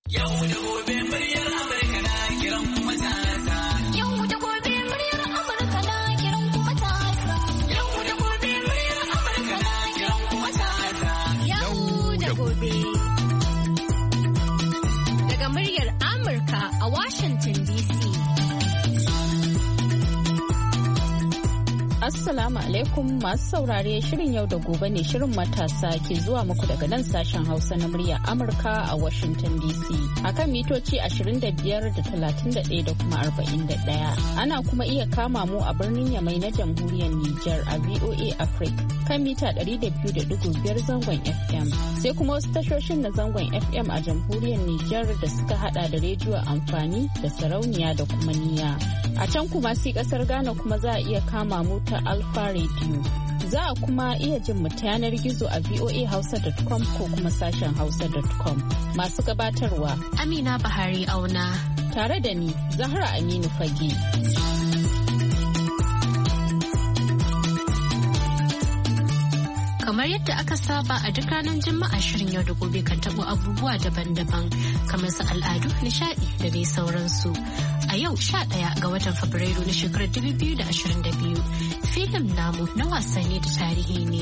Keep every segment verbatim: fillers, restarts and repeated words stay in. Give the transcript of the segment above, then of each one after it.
Yau da gobe muryar Amurka na kiran kuma matasa. Yau da gobe muryar Amurka na kiran kuma matasa. Yau da gobe muryar Amurka na kiran kuma matasa. Yau da gobe. Daga muryar Amurka a Washington D C. Assalamu alaikum masu saurare, shirin yau da gobe ne, shirin matasa ke zuwa muku daga nan sashen Hausa na murya Amurka a Washington D C. Akan mitoci ashirin da biyar da talatin da ɗaya da kuma arba'in da ɗaya. Ana kuma iya kama mu a birnin Yamai na jamhuriyar Nijar a V O A Africa kan mita ɗari da biyu da ɗigo biyar zangon F M. Sai kuma wasu tashoshin na zangon F M a jamhuriyar Nijar da suka hada da rediyo amfani da sarauniya da kuma niya. A can kuma sai kasar Ghana kuma za a iya kama mu ta Alpha Radio. Za a kuma iya jin mu ta yanar gizo a voa hausa dot com ko kuma sashen hausa dot com. Masu gabatarwa Amina Bahari Auna tare da ni Zahra Aminu Fage. Kamar yadda aka saba a duk ranar Juma'a, shirin yau da gobe kan tabo abubuwa daban-daban kamar su al'adu, nishadi da dai sauransu. A yau sha ɗaya ga watan Fabrairu na shekarar dubu biyu da ashirin da biyu, filin namu na wasanni da tarihi ne.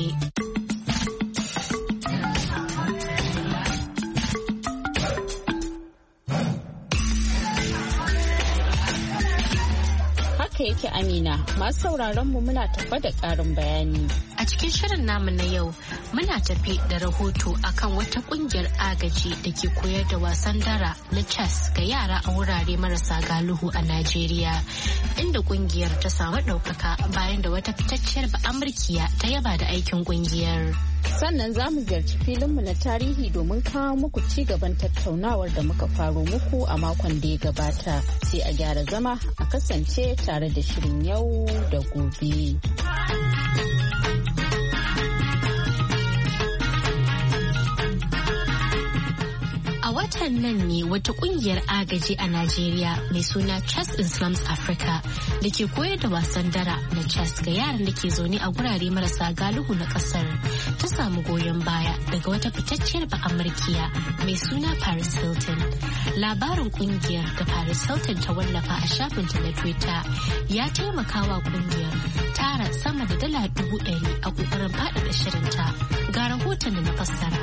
Haka yake Amina, masu sauraron mu muna tafa da ƙarin bayani. A cikin shirin namu na yau muna tafi da rahoto akan wata kungiyar agaji da ke koyar da wasan dara na chess ga yara a wurare marasa galihu a Najeriya, inda kungiyar ta samu ɗaukaka bayan da wata fitacciyar ba'amurkiya ta yaba da aikin kungiyar. Sannan za mu ziyarci filinmu na tarihi domin kawo muku ci gaban tattaunawar da muka faro muku a makon da ya gabata. Sai a gyara zama a kasance tare da shirin yau da gobe. A watan nan ne wata kungiyar agaji a Najeriya mai suna Chess in Slums Africa da ke koyar da wasan dara na chess ga yaran da ke zaune a gurare marasa galihu na kasar ta samu goyon baya daga wata fitacciyar ba'amurkiya mai suna Paris Hilton. Labarin kungiyar da Paris Hilton ta wallafa a shafinta na Twitter ya taimaka wa kungiyar tara sama da dala dubu ɗari a ƙoƙarin faɗaɗa shirinta. Ga rahoton da na fassara.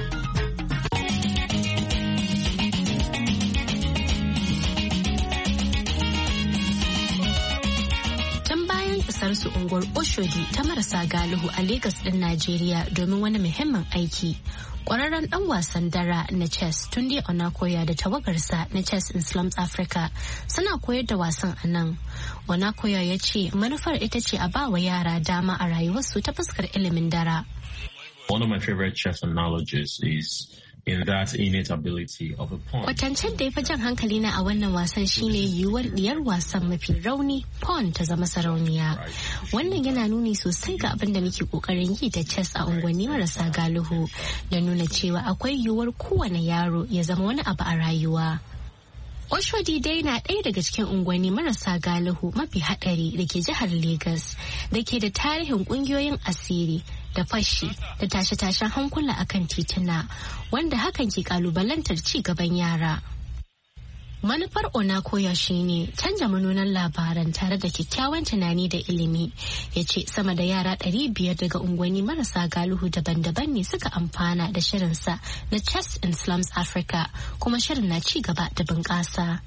Su unguwar Oshodi ta marasa galihu a Legas ɗin Najeriya domin wani muhimmin aiki. Ƙwararren ɗan wasan dara na chess Tunde Onakoya da tawagarsa na Chess in Slums Africa suna koyar da wasan a nan. Onakoya ya ce manufar ita ce a ba wa yara dama a rayuwarsu ta fuskar ilimin dara. One of my favorite chess analogies is in that innate ability of a pawn. Kwatancen da ya fi jan hankali na a wannan wasan shine yiwuwar diyar wasan mafi rauni pawn ta zama sarauniya. Wannan yana nuni sosai ga abin da muke kokarin yi da chess a unguwanni marasa galihu da nuna cewa akwai yiwuwar kowane yaro ya zama wani abu a rayuwa. Oshodi dai na ɗaya daga cikin unguwanni marasa galihu mafi haɗari da ke jihar Legas da ke da tarihin ƙungiyoyin asiri da fashi da tashe-tashen hankula akan tituna wanda hakan ke ƙalubalantar ci gaban yara. Manufar Onakoya shine canja manonan labaran tare da kyakkyawan tunani da ilimi. Ya ce sama da yara ɗari biyar daga unguwanni marasa galihu daban-daban ne suka amfana da shirinsa na Chess in Slums Africa, kuma shirin na ci gaba da bunƙasa.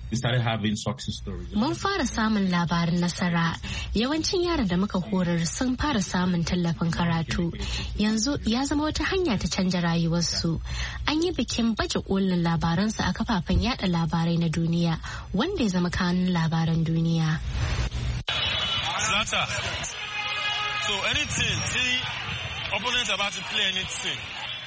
Mun fara samun labarin nasara. Yawancin yaran da muka horar sun fara samun tallafin karatu. Yanzu ya zama wata hanya ta canja rayuwarsu. An yi bikin baje kolin labaransu a kafafen yada labarai na duniya. duniya wanda ya zama kanun labaran duniya. Zlata. So anything, see opponents about to play anything.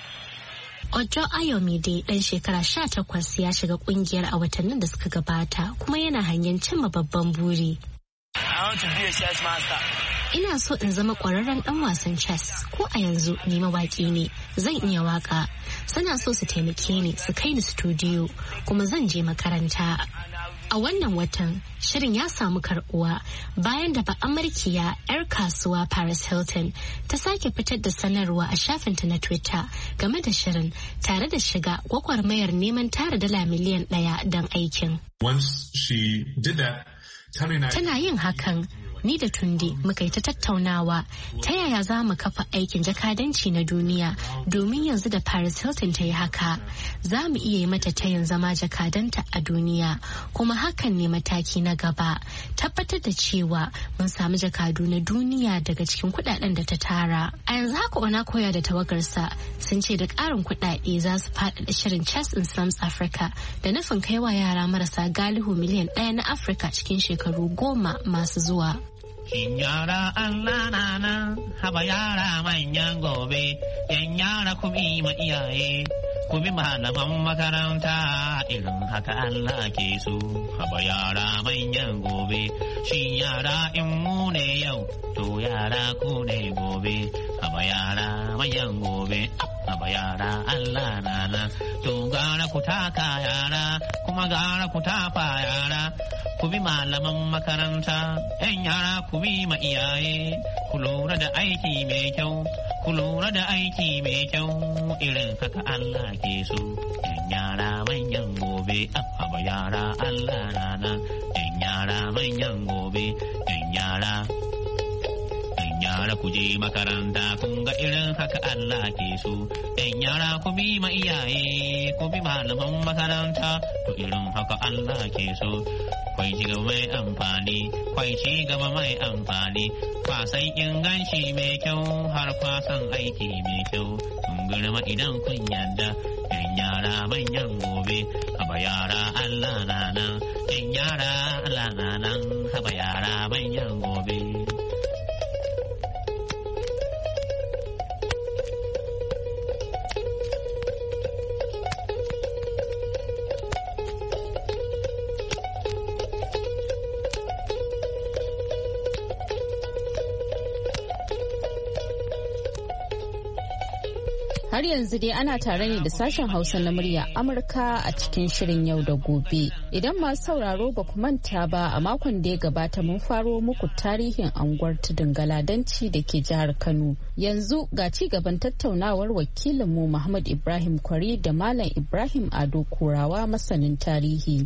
Ojo Ayomide ɗan shekara sha takwas ya shiga kungiyar a watannin da suka gabata kuma yana hanyar cimma babban buri. I want to be a chess master. Ina so in zama ƙwararren ɗan wasan chess, ko a yanzu ni mawaƙi ne, zan iya waka. Suna so su taimake ni su kai ni studio kuma zan je makaranta. A wannan watan, shirin ya samu karbuwa bayan da ba Amurkiya 'yar kasuwa Paris Hilton ta sake fitar da sanarwa a shafinta na Twitter game da shirin tare da shiga gwagwarmayar neman tara dala miliyan ɗaya don aikin. Once she did that, tana yin hakan, ni da Tunde muka yi ta tattaunawa ta yaya za mu kafa aikin jakadanci na duniya domin yanzu da Paris Hilton ta yi haka za mu iya yi mata tayin zama jakadanta a duniya, kuma hakan ne mataki na gaba, tabbatar da cewa mun samu jakadu na duniya daga cikin kudaden da ta tara. A yanzu haka Ona Koya da tawagarsa sun ce da ƙarin kudade za su faɗaɗa shirin Chess in Slums Africa da nufin kaiwa yara marasa galihu miliyan ɗaya na Afirka cikin shekaru goma masu zuwa. Shin yara Allah na nan, haba yara manyan gobe, yan yara ku bi ma iyaye, ku bi malaman makaranta, irin haka Allah ke so. Haba yara manyan gobe, shin yara in mu ne yau, to yara ku ne gobe. Haba yara manyan gobe, haba yara Allah na nan, to gara ku taka yara, kuma gara ku tafa yara. Ku bi malaman makaranta, ‘yan yara ku bi ma iyaye, ku lura da aiki mai kyau, ku lura da aiki mai kyau, irin haka Allah ke so. ‘Yan yara manyan gobe, abba yara Allah rana, ‘yan yara manyan gobe, ‘yan yara. Yara ku je makaranta, kun ga irin haka Allah ke so. ‘Yan yara ku bi ma iyaye, ku bi malaman makaranta, to irin haka Allah ke so. Kwai ci gaba mai amfani, kwai ci gaba mai amfani, kwasan inganci mai kyau har kwasan aiki mai kyau. Kun girma idan kun yarda, ‘yan yara manyan gobe, haba yara Allah na nan, ‘yan yara Allah na nan, haba yara manyan gobe. Har yanzu dai ana tare ne da sashen Hausa na murya Amurka a cikin shirin yau da gobe. Idan masu sauraro ba ku manta ba, a makon da ya gabata mun faro muku tarihin anguwar tudun Galadanci da ke jihar Kano. Yanzu ga ci gaban tattaunawar wakilinmu Muhammad Ibrahim Kwari da Malam Ibrahim Ado Kurawa masanin tarihi.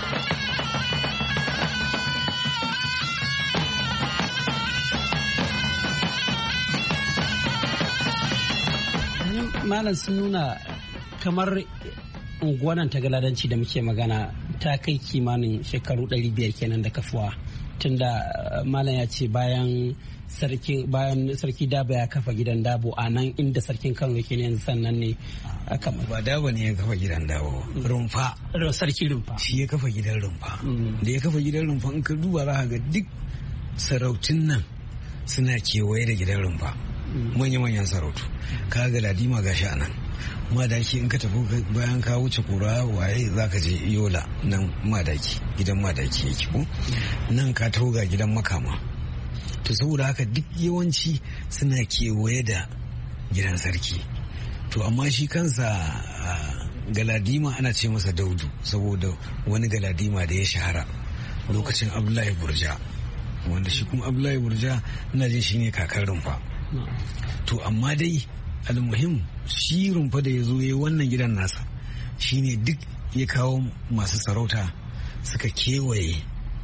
Malam sun nuna kamar unguwanan ta Galadanci da muke magana ta kai kimanin shekaru ɗari biyar kenan da kafuwa, tunda malam ya ce bayan sarki bayan sarki Dabo ya kafa gidan Dabo a nan inda sarkin Kano yake ne yanzu, sannan ne aka ba Dabo ne ya kafa gidan Dabo, Rumfa sarki Rumfa shi ya kafa gidan Rumfa. Da ya kafa gidan Rumfa in ka duba za ka ga duk sarautun nan suna kewaye da gidan Rumfa, manya-manyan sarautu. Ka ga Ladima gashi a nan, Madaki in ka tafi bayan ka wuce Kura waye za ka je Yola, nan Madaki, gidan Madaki yake ko nan ka taho ga gidan Makama. To saboda haka duk yawanci suna kewaye da gidan sarki. To amma shi kansa Galadima ana ce masa Daudu saboda wani Galadima da ya shahara lokacin Abdullahi Burja, wanda shi kuma Abdullahi Burja ina jin shi ne kakar Rumfa. To amma dai almuhim shi Rumfa da ya zo ya wannan gidan nasa shine duk ya kawo masu sarauta suka kewaye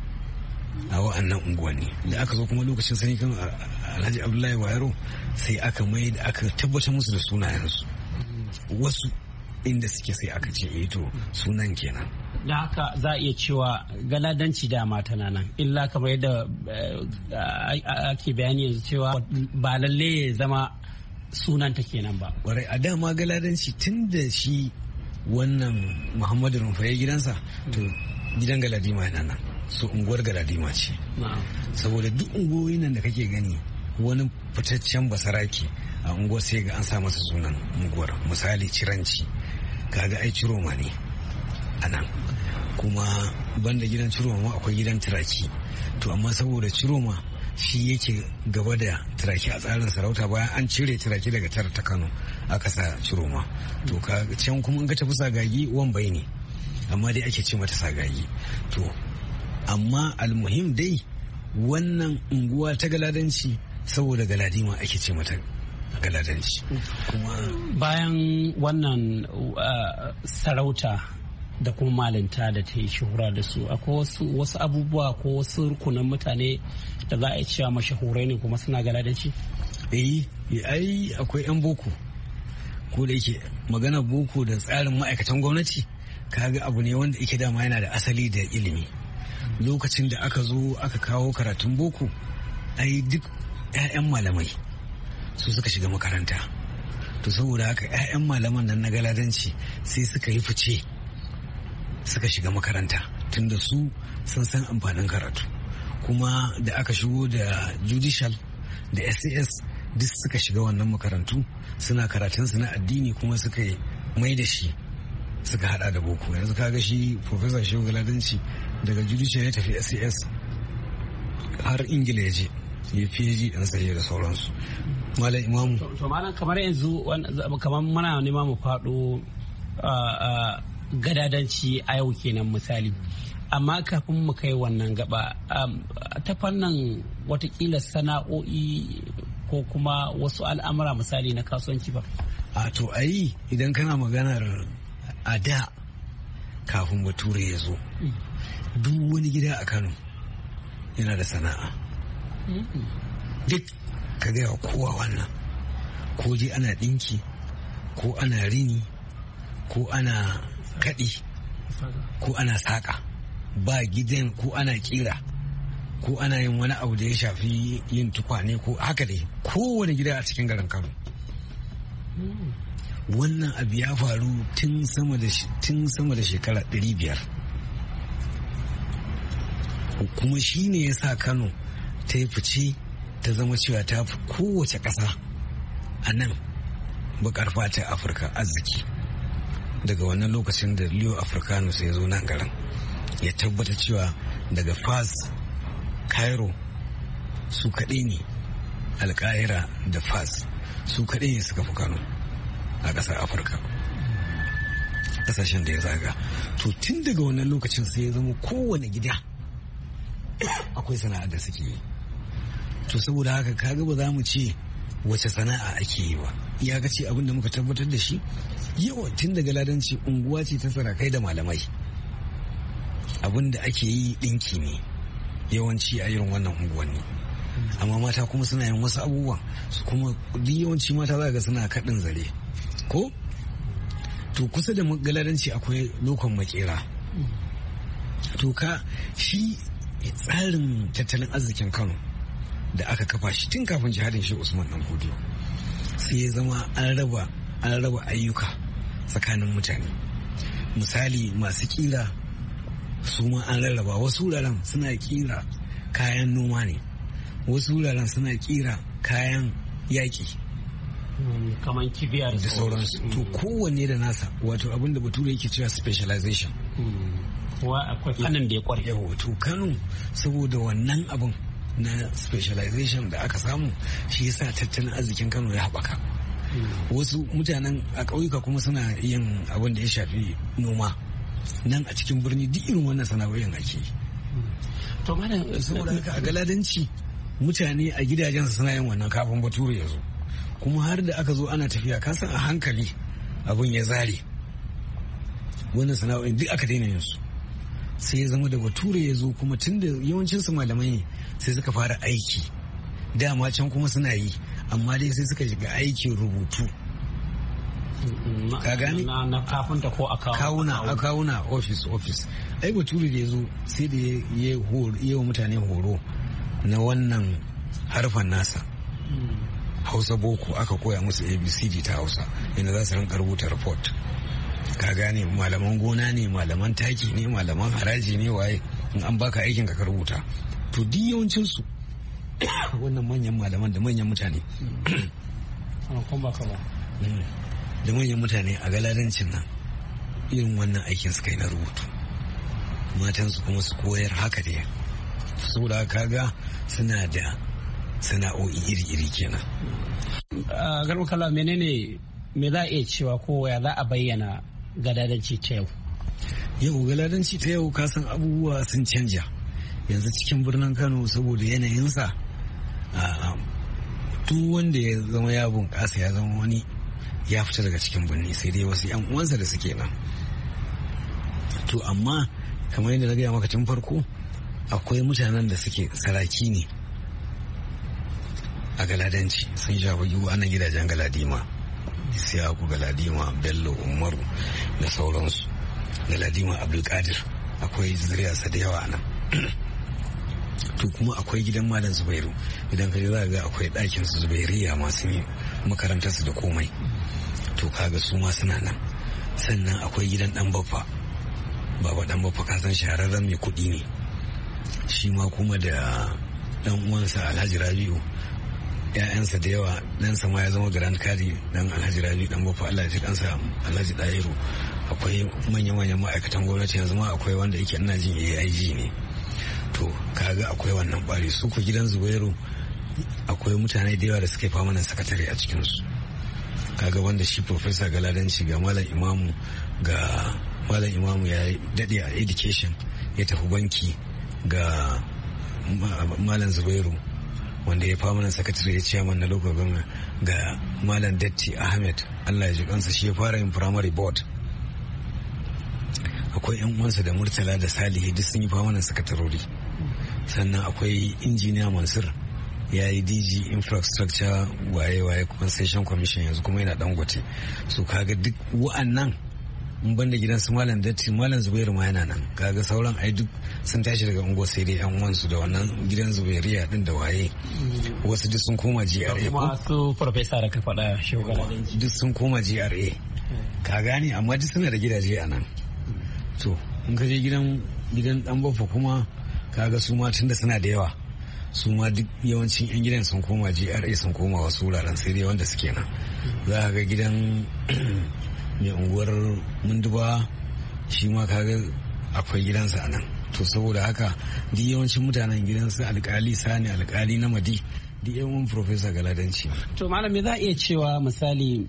a wa'annan unguwanni. Da aka zo kuma lokacin sani kan Alhaji Abdullahi Bayero sai aka mai da aka tabbatar musu da sunayensu, wasu inda suke sai aka ce eh to sunan kenan. Da haka za a iya cewa Galadanci dama tana nan, illa kamar yadda ake bayani yanzu cewa ba lalle ya zama sunanta kenan ba. Warai a dama Galadanci tun da shi wannan Muhammadu Rumfa ya gidansa, to gidan Galadima yana nan, so unguwar Galadima ce. Saboda duk unguwoyi nan da kake gani wani fitaccen basarake a unguwar sai ga an sa masa sunan unguwar. Misali Ciranci, kaga ai Ciroma ne a nan, kuma banda gidan Ciroma ma akwai gidan Turaki. To amma saboda Ciroma shi yake gaba da Turaki a tsarin sarauta, bayan an cire Turaki daga tara ta Kano aka sa Ciroma. To ka can kuma in ka tafi Sagagi Wambai ne, amma dai ake ce mata Sagagi. To amma almuhim dai wannan unguwa ta galadanci saboda galadima ake ce mata galadanci. Kuma bayan wannan uh, sarauta da kuma malinta da ta yi shuhura da su akwai wasu, wasu abubuwa ko wasu rukunan mutane da za a yi cewa mashahurai ne kuma suna galadanci? eh ai akwai 'yan boko, ko da yake magana boko da tsarin ma'aikatan gwamnati kaga abu ne wanda yake dama yana da asali da ilimi. Lokacin da aka zo aka kawo karatun boko ai duk 'ya'yan malamai su suka shiga makaranta, to saboda haka 'ya'yan malaman nan na galadanci sai suka yi fice suka shiga makaranta tunda su sun san amfanin karatu. Kuma da aka shigo da judicial da S A S duk suka shiga wannan makarantu suna karatunsu na addini kuma suka mai da shi suka hada da boko. Yanzu kaga shi Professor Shehu Galadanci daga judicial ya tafi S A S har Ingila ya je ya P H D ɗin sai da sauransu. Malam Imamu. To malam kamar yanzu kamar muna nema mu faɗo gadadanci a yau kenan misali. Amma kafin mu kai wannan gaba ta fannin watakila sana'o'i ko kuma wasu al'amura misali na kasuwanci ba. A to ayi idan kana maganar a da kafin bature ya zo duk wani gida a Kano yana da sana'a. Duk ka gaya kowa wannan, ko dai ana ɗinki ko ana rini ko ana kaɗi ko ana saƙa, ba gidan ko ana ƙira ko ana yin wani abu da ya shafi yin tukwane ko haka dai kowane gida a cikin garin Kano. Wannan abu ya faru tun sama da tun sama da shekara ɗari biyar, kuma shi ne ya sa Kano ta yi fice ta zama cewa ta fi kowace ƙasa a nan bakar fata Afirka arziki. Daga wannan lokacin da Leo Africanus ya zo nan garin ya tabbata cewa daga Fas, Cairo su kaɗai ne, Alƙahira da Fas su kaɗai ne suka fi Kano a ƙasar Afirka, ƙasashen da ya zaga. To tun daga wannan lokacin sai ya zama kowane gida akwai sana'a da suke yi. To saboda haka kaga ba za mu ce wace sana'a ake yi ba, ya ga ce abin da muka tabbatar da shi yawan tun daga ladanci unguwa ce ta sarakai da malamai. Abin da ake yi ɗinki ne yawanci a irin wannan unguwanni, amma mata kuma suna yin wasu abubuwa su kuma duk yawanci mata za ga suna kaɗin zare ko. To kusa da galadanci akwai lokon makera. To ka shi tsarin tattalin arzikin Kano da aka kafa shi tun kafin jihadin shi Usman Dan Fodiyo sai ya zama an raba an raba ayyuka tsakanin mutane. Misali masu kira su ma an rarraba, wasu wuraren suna kira kayan noma ne, wasu wuraren suna kira kayan yaƙi kamar kibiya da sauransu. To kowanne da nasa, wato abin da bature yake cewa specialization. Wa akwai fannin da ya kware. Yawo to Kano saboda wannan abin na specialization da aka samu shi yasa tattalin arzikin Kano ya haɓaka. Wasu mutanen a ƙauyuka kuma suna yin abin da ya shafi noma. Nan a cikin birni duk irin wannan sana'o'in ake yi. To malam saboda haka a galadanci mutane a gidajensu suna yin wannan kafin bature ya zo, kuma har da aka zo ana tafiya kasan a hankali abin ya zare wannan sana'o'in duk aka daina yin su. Sai ya zama da bature ya zo kuma tun da yawancinsu malamai ne sai suka fara aiki, dama can kuma suna yi amma dai sai suka shiga aikin rubutu. Ka gani? Na kafinta ko a kawuna a kawuna office office. Ai bature da ya zo sai da ya yi wa mutane horo na wannan harfan nasa. Hausa boko aka koya musu A B C D ta Hausa inda za su rinka rubuta report. Ka gane malaman gona ne, malaman taki ne, malaman haraji ne, waye in an baka aikin ka rubuta. To duk yawancin su wannan manyan malaman da manyan mutane da manyan mutane a galadancin nan irin wannan aikin su kai na rubutu, matansu kuma su koyar haka da saboda kaga suna da sana'o'i iri-iri kenan. Garba kala menene me za a iya cewa ko ya za a bayyana galadanci ta yau? Yau galadanci ta yau kasan abubuwa sun canja yanzu cikin birnin Kano saboda yanayinsa duk wanda ya zama ya bunƙasa ya zama wani ya fita daga cikin birni, sai dai wasu yan uwansa da suke nan. To amma kamar yadda na gaya maka tun farko, akwai mutanen da suke saraki ne a Galadanci, sun shafi yiwu ana gidajen Galadima, Isiyaku Galadima, Bello, Umaru da sauransu, Galadima Abdulkadir, akwai zuriyarsa da yawa nan. To kuma akwai gidan Malam Zubairu, idan ka za ga akwai ɗakin su Zubairiya masu yi makarantarsu da komai, to kaga su ma suna nan. Sannan akwai gidan ɗan baffa, baba ɗan baffa ka san shahararren mai kuɗi ne, shi ma kuma da ɗan uwansa Alhaji Rabi'u, ‘ya'yansa da yawa, ɗansa ma ya zama Grand Kadi ɗan Alhaji Rabi'u ɗan baffa, Allah ya ji kansa Alhaji Ɗahiru. Akwai manya-manyan ma'aikatan gwamnati, yanzu ma akwai wanda yake ina jin A I G ne. To kaga akwai wannan bari. Su ku gidan Zubairu akwai mutane da yawa da suke famanan sakatare a cikinsu, kaga wanda shi Professor Galadanci, ga Malam Imamu, ga Malam Imamu ya daɗe a education ya tafi banki, ga Malam Zubairu wanda ya famanan sakatare ya ciyaman na local government, ga Malam Datti Ahmed, Allah ya ji kansa, shi ya fara yin primary board. Akwai yan uwansa da Murtala da Salihu, duk sun yi famanan sakatarori. Sannan akwai injiniya Mansur, ya yi D G infrastructure waye-waye compensation commission, yanzu kuma yana Dangote. So kaga duk wa'annan in banda gidan su Malam Datti, Malam Zubairu ma yana nan, kaga sauran ai duk sun tashi daga unguwar, sai dai yan uwansu da wannan gidan Zubairiya din da waye, wasu duk sun koma G R A. Kuma su Professor da ka faɗa shugaban duk sun koma G R A, ka gane, amma duk suna da gidaje a nan. To in ka je gidan gidan dan baffa kuma kaga su ma tunda suna da yawa, su ma duk yawancin yan gidan sun koma G R A, sun koma wasu wuraren, sai dai wanda suke nan. Za ka ga gidan mai unguwar Munduba, shi ma kaga akwai gidansa a nan. To saboda haka duk yawancin mutanen gidansu alkali Sani, alkali na Madi, duk yawan Professor Galadanci. To malami za a iya cewa misali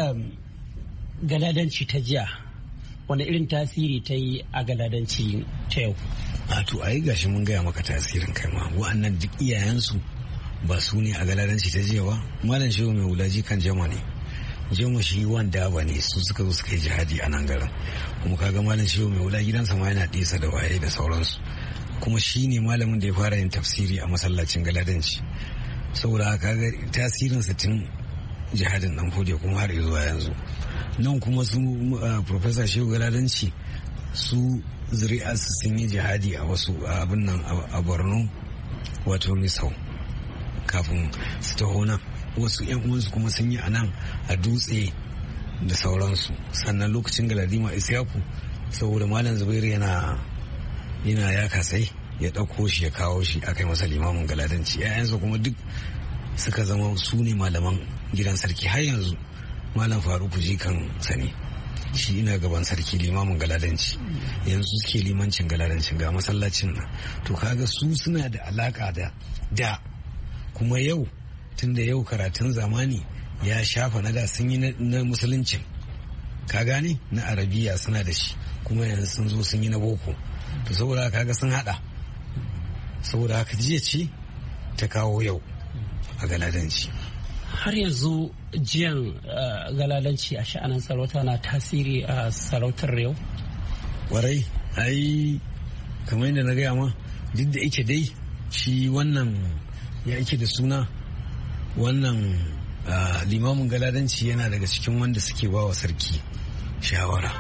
Galadanci ta jiya wani irin tasiri ta yi a Galadanci ta yau? A to a yi gashi mun gaya maka tasirin kai ma, wa'annan duk iyayensu ba su ne a Galadanci ta jiya ba. Malam Shehu mai wulaji kan jama ne, jama shi wanda ba ne, su suka zo suka yi jihadi a nan garin. Kuma kaga Malam Shehu mai wula gidansa ma yana ɗisa da waye da sauransu, kuma shi ne malamin da ya fara yin tafsiri a masallacin Galadanci. Saboda haka ga tasirin tun jihadin dan fode kuma har zuwa yanzu. Nan kuma su Professor Shehu Galadanci, su zuri'arsu sun yi jihadi a wasu abin nan a Borno, wato Misau, kafin su taho nan. Wasu yan uwansu kuma sun yi a nan a Dutse da sauransu. Sannan lokacin Galadima Isiyaku, saboda Malam Zubairu yana yana ya kasai, ya ɗauko shi ya kawo shi aka yi masa limamin Galadanci. 'Ya'yansa kuma duk suka zama su ne malaman gidan sarki har yanzu. Malam Faruku jikan sani, shi ina gaban sarki limamin Galadanci, yanzu suke limancin Galadancin ga masallacin nan. To kaga su suna da alaka da da kuma yau, tunda yau karatun zamani ya shafa na da, sun yi na musuluncin, ka gane, na arabiya suna da shi, kuma yanzu sun zo sun yi na boko. To saboda kaga sun hada, saboda haka jiya ce ta kawo yau a Galadanci. Har yanzu jiyan Galadanci a sha'anin sarauta na tasiri a sarautar yau? Warai, ai kamar yadda na gaya ma, duk da ike dai shi wannan ya ike da suna, wannan limamin Galadanci yana daga cikin wanda suke ba wa sarki shawara.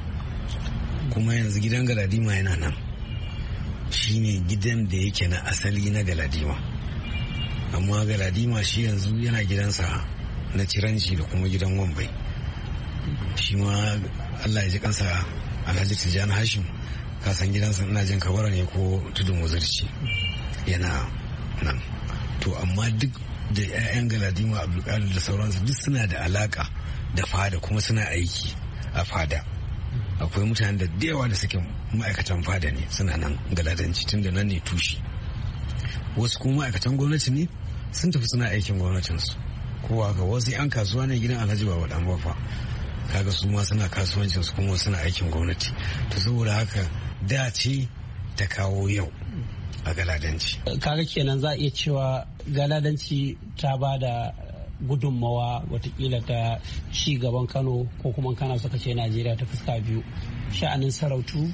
Kuma yanzu gidan Galadima yana nan, shi ne gidan da yake na asali na Galadima. Amma Galadima shi yanzu yana gidansa na Ciranci da kuma gidan Wambai. Shi ma Allah ya ji kansa Alhaji Tijjani Hashim, kasan gidansa ina jin Kabara ne ko Tudun Wazirci yana nan. To amma duk da 'ya'yan Galadima Abdulkadir da sauransu duk suna da alaka da fada, kuma suna aiki a fada. Akwai mutanen da yawa da suke ma'aikatan fada ne, suna nan Galadanci, tun da nan ne tushe. Wasu kuma ma'aikatan gwamnati ne, sun tafi suna aikin gwamnatinsu. Kowa ga wasu 'yan kasuwa ne gidan Alhaji Baba Dan Bafa, kaga su ma suna kasuwancinsu kuma suna aikin gwamnati. To saboda haka da ce ta kawo yau. a galadanci. Kaga kenan za a iya cewa galadanci ta ba da gudunmawa watakila ta ci gaban Kano ko kuma kana suka ce Najeriya ta fuska biyu, sha'anin sarautu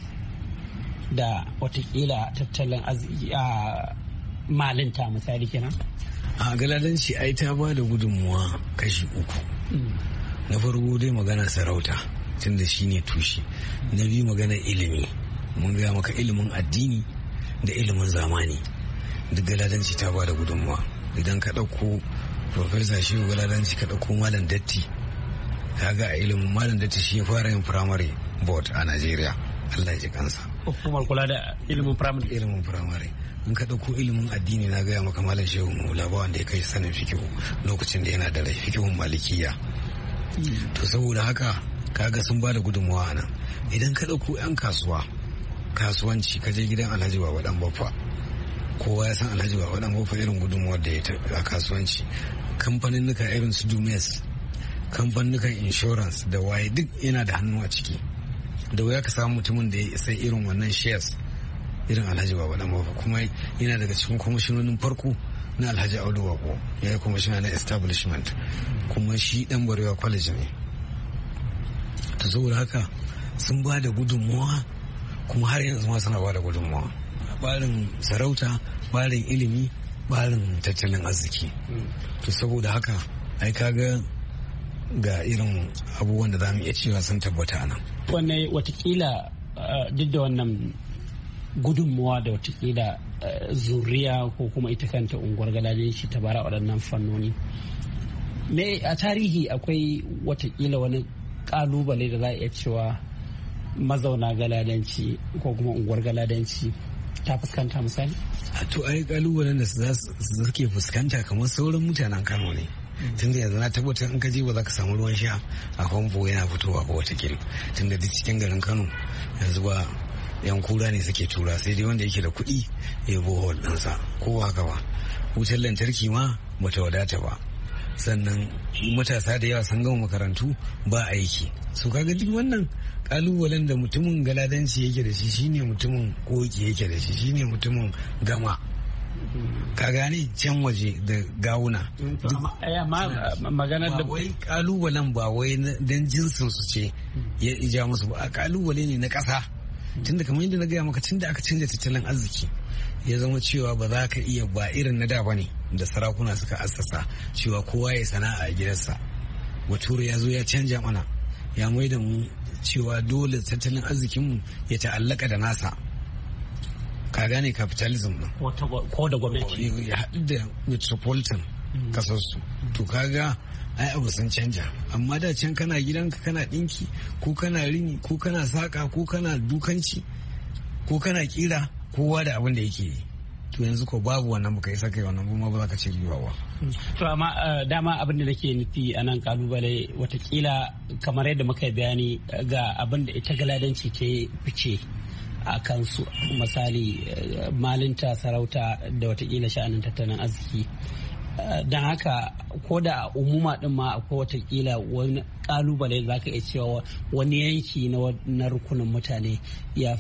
da watakila tattalin arziki a malinta misali kenan. A galadanci ai ta ba da gudunmawa kashi uku. Na farko dai magana sarauta tunda shi ne tushe. Na biyu magana ilimi, mun gaya maka ilimin addini da ilimin zamani duk galadanci ta ba da gudunmawa. Idan ka ɗauko Profesa Shehu Galadanci ka ɗauko Malam Datti, kaga a ilimin Malam Datti shi ya fara yin primary board a Najeriya, Allah ya ji kansa. Hukumar kula da ilimin primary. Ilimin primary. In ka ɗauko ilimin addini na gaya maka Malam Shehu Maula ba wanda ya kai sanin fikihu lokacin da yana da rai, fikihun malikiya. To saboda haka kaga sun ba da gudunmawa nan. Idan ka ɗauko 'yan kasuwa, kasuwanci ka je gidan Alhaji Baba Dan Baffa, kowa ya san Alhaji Baba Dan Baffa irin gudunmawar da ya a kasuwanci. Kamfanin nuka irin su Dumes, kamfanin nukan insurance da waye duk yana da hannu a ciki. Da wuya ka samu mutumin da ya sai irin wannan shares irin Alhaji Baba Dan Baffa, kuma yana daga cikin kwamishinonin farko na Alhaji Audu Bako, ya yi kwamishina na establishment, kuma shi dan Barewa College ne. Ta saboda haka sun ba da gudunmawa, kuma har yanzu ma suna ba da gudunmawa. Barin sarauta, barin ilimi, barin tattalin arziki. To saboda haka ai kaga ga irin abubuwan da za mu iya cewa sun tabbata nan. Wanne watakila duk da wannan gudunmuwa da watakila zuriya ko kuma ita kanta unguwar galadanci ta bara waɗannan fannoni, me a tarihi akwai watakila wani kalubale da za a iya cewa mazauna galadanci ko kuma unguwar galadanci ta fuskanta misali? A to ai kalubalen da suke fuskanta kamar sauran mutanen Kano ne. Tun da yanzu na tabbatar in ka je ba za ka samu ruwan sha a famfo yana fitowa ba wata kil. Tun da duk cikin garin Kano yanzu ba yan kura ne suke tura, sai dai wanda yake da kuɗi ya bohol ɗinsa ko haka ba. Wutar lantarki ma bata wadata ba. Sannan matasa da yawa sun gama makarantu ba aiki. So kaga duk wannan kalubalen da mutumin galadanci yake da shi shine mutumin koki yake da shi shine mutumin gama. Ka gane can waje da gawuna. Maganar da wai kalubalen ba wai dan jinsin su ce ya ija musu ba, kalubale ne na ƙasa. Tunda kamar yadda na gaya maka, tunda aka canza tattalin arziki ya zama cewa ba za ka iya, ba irin na da bane da sarakuna suka assasa cewa kowa ya sana'a a gidansa. Bature ya zo ya canja mana, ya mai da mu cewa dole tattalin arzikinmu ya ta'allaka da nasa. Ka gane capitalism nan ko da gwamnati ya haɗu da metropolitan kasarsu. To kaga ai abu sun canja, amma da can kana gidanka kana ɗinki ko kana rini ko kana saƙa ko kana dukanci ko kana kira, kowa da abin da yake yi. To yanzu ko babu wannan, baka isa kai wannan kuma ba za ka ce riba ba. To amma dama abin da nake nufi a nan kalubale watakila kamar yadda muka bayani ga abin da ita galadanci ta fice a kansu, misali malinta, sarauta da watakila sha'anin tattalin arziki. Don haka ko da umuma din ma akwai watakila wani kalubale za ka iya cewa wani yanki na rukunin mutane ya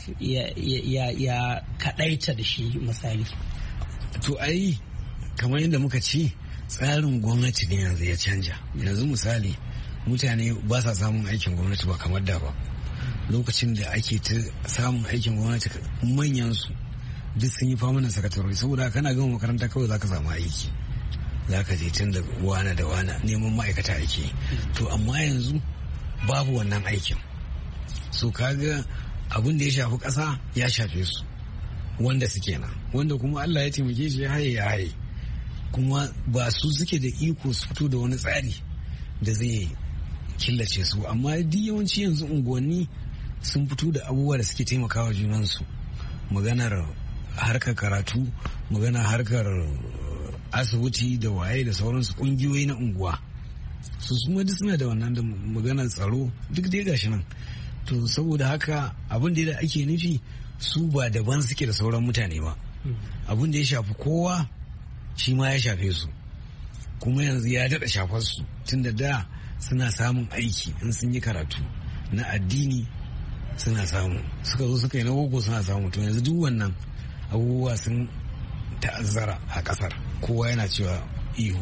kadaita da shi misali. To ai kamar yadda muka ce tsarin gwamnati ne yanzu ya canja. Yanzu misali mutane ba sa samun aikin gwamnati ba kamar da ba. Lokacin da ake ta samun aikin gwamnati manyan su duk sun yi famanin sakatarori, saboda kana gama makaranta kawai za ka samu aiki. Za ka je tun da wane da wane neman ma'aikata ake. To amma yanzu babu wannan aikin. So kaga abin da ya shafi ƙasa ya shafe su wanda suke nan, wanda kuma Allah ya taimake shi ya haye ya haye, kuma ba su suke da iko su fito da wani tsari da zai killace su. Amma duk yawanci yanzu unguwanni sun fito da abubuwa da suke taimakawa junansu, maganar harkar karatu, maganar harkar asibiti da waye da sauransu, kungiyoyi na unguwa su suma duk suna da wannan, da maganar tsaro duk dai gashi nan. To saboda haka abin da ake nufi su ba daban suke da sauran mutane ba, abin da ya shafi kowa shi ma ya shafe su, kuma yanzu ya daɗa shafar su. Tun da da suna samun aiki in sun yi karatu na addini suna samu, suka zo suka yi na boko suna samu. To yanzu duk wannan abubuwa sun ta'azzara a kasar, kowa yana cewa ihu.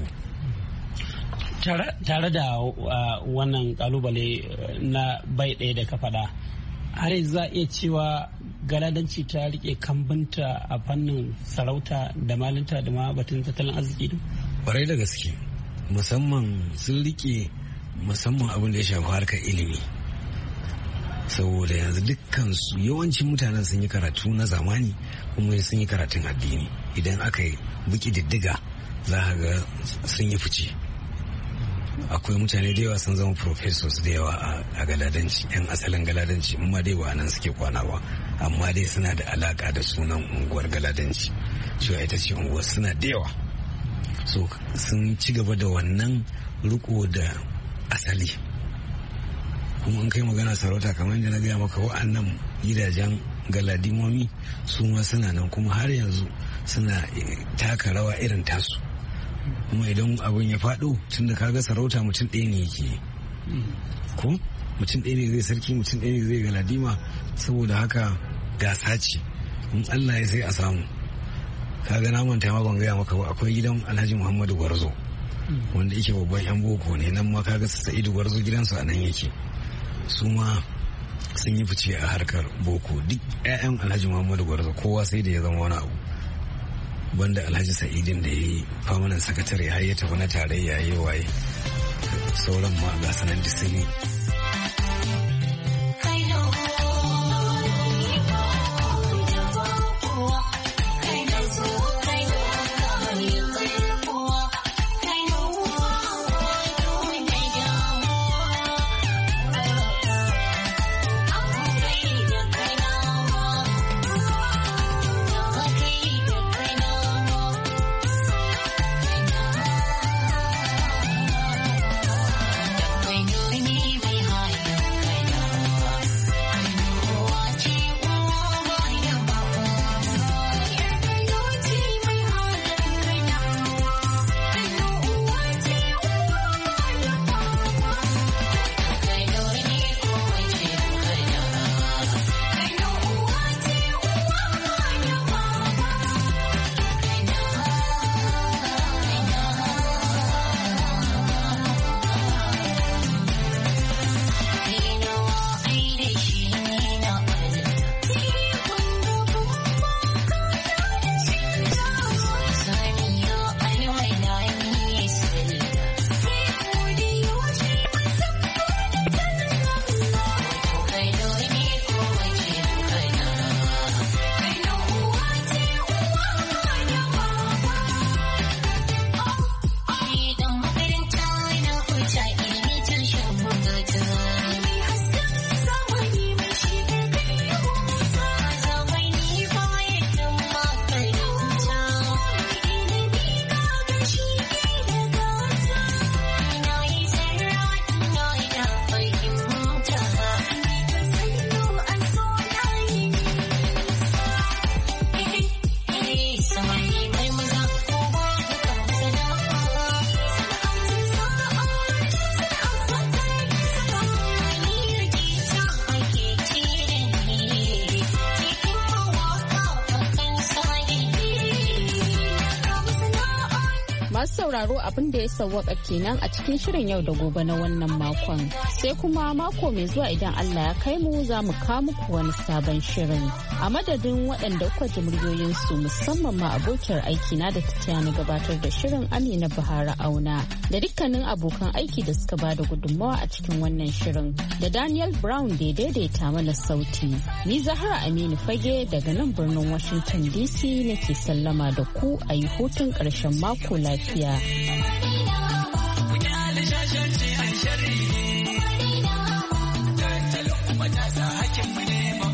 Tare da wannan kalubale na bai ɗaya da ka faɗa, har yanzu za a iya cewa galadanci ta rike kambunta a fannin sarauta da malinta da ma batun tattalin arziki din? Kwarai da gaske, musamman sun rike musamman abin da ya shafi harkar ilimi, saboda yanzu dukkan su yawancin mutanen sun yi karatu na zamani kuma sun yi karatun addini. Idan aka yi buki diddiga za a ga sun yi fice. Akwai mutane da yawa sun zama professors da yawa a galadanci, yan asalin galadanci, amma dai ba nan suke kwana ba, amma dai suna da alaka da sunan unguwar galadanci, cewa ita ce unguwar, suna da yawa. So sun ci gaba da wannan riko da asali. Kuma in kai magana sarauta, kamar yadda na gaya maka, wa'annan gidajen galadimomi su ma suna nan kuma har yanzu suna taka rawa irin tasu. Kuma idan abin ya faɗo, tun da kaga sarauta mutum ɗaya ne yake, ko mutum ɗaya ne zai sarki, mutum ɗaya ne zai galadima, saboda haka gasa ce, in Allah ya sai a samu. Kaga na manta ma ban gaya maka ba, akwai gidan Alhaji Muhammadu Gwarzo wanda yake babban yan boko ne, nan ma kaga Sa'idu Gwarzo gidansu a nan yake, su ma sun yi fice a harkar boko. Duk 'ya'yan Alhaji Muhammadu Gwarzo kowa sai da ya zama wani abu, banda Alhaji Sa'idin da ya yi famanan sakatare har ya tafi na tarayya ya yi waye, sauran ma ga sanan da sun yi. sauraro abin da ya sawwaka kenan a cikin shirin yau da gobe na wannan makon. Sai kuma mako mai zuwa idan Allah ya kai mu za mu kawo muku wani sabon shirin. A madadin waɗanda kuka ji muryoyinsu musamman ma abokiyar aiki na da ta na gabatar da shirin Amina Bahara Auna da dukkanin abokan aiki da suka bada gudunmawa a cikin wannan shirin da Daniel Brown da ya daidaita mana sauti. Ni Zahra Aminu Fage daga nan birnin Washington D C nake sallama da ku a yi hutun ƙarshen mako lafiya. Hakin mu ne